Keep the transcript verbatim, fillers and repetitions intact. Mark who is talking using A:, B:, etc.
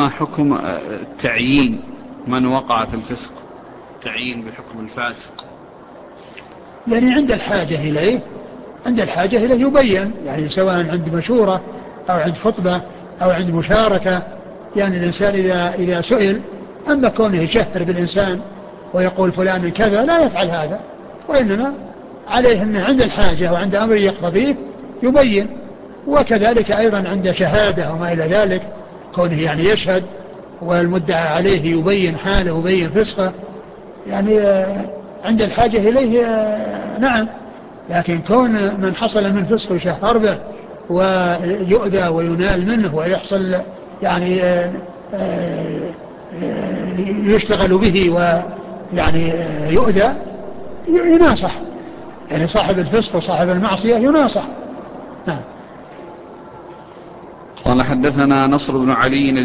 A: ما حكم تعيين من وقع في الفسق، تعيين بحكم الفاسق؟
B: يعني عند الحاجة إليه عند الحاجة إليه يبين، يعني سواء عند مشورة أو عند خطبة أو عند مشاركة. يعني الإنسان إذا, إذا سئل، أما كونه يشهر بالإنسان ويقول فلان كذا لا يفعل هذا، وإنما عليه أنه عند الحاجة وعند أمر يقتضيه يبين. وكذلك أيضا عند شهادة وما إلى ذلك، كونه يعني يشهد والمدعى عليه يبين حاله ويبين فسقه، يعني عند الحاجة إليه نعم. لكن كون من حصل من فسق يشهر به ويؤذى وينال منه ويحصل يعني يشتغل به ويعني يؤذى، يناصح. يعني صاحب الفسق وصاحب المعصية يناصح. نعم.
A: قال حدثنا نصر بن علي